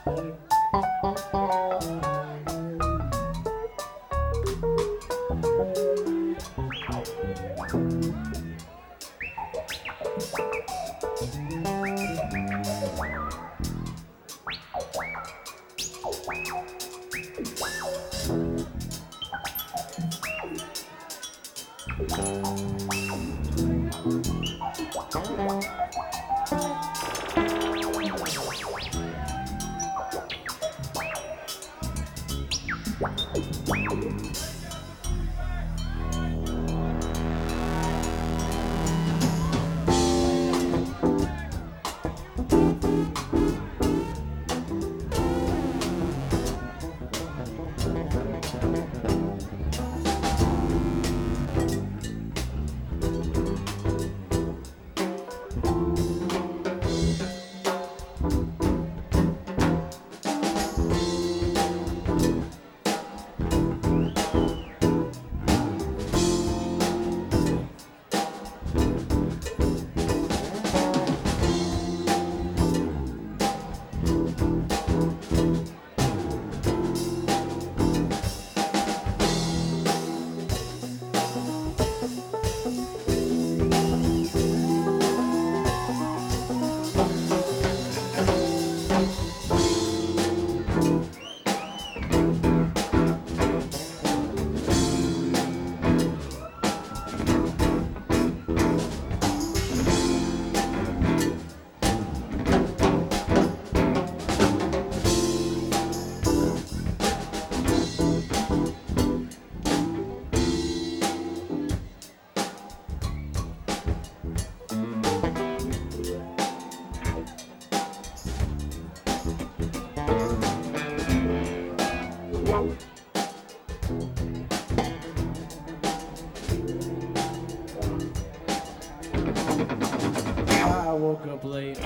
Woke up late.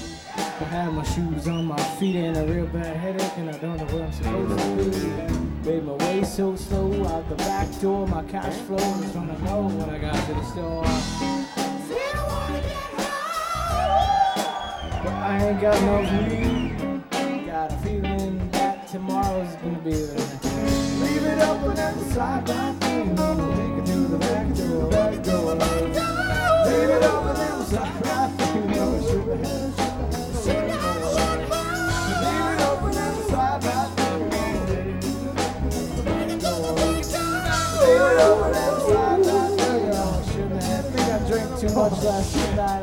I had my shoes on my feet and a real bad headache, and I don't know where I'm supposed to be. Made my way so slow out the back door. My cash flow was trying to know when I got to the store. Said I wanna get home, but I ain't got no view. Got a feeling that tomorrow's gonna be there. Leave it open at the side by thing. Take it to the back door. Back door. Leave it open at the side by thing. Too much last night.